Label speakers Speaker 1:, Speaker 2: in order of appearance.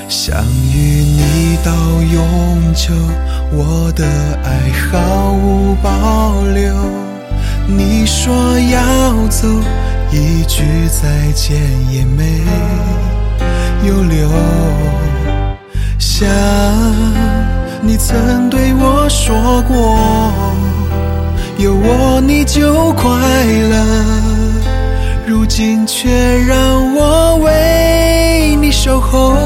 Speaker 1: 想与你到永久，我的爱毫无保留。你说要走，一句再见也没有留。想你曾对我说过，有我你就快乐，如今却让我为你守候。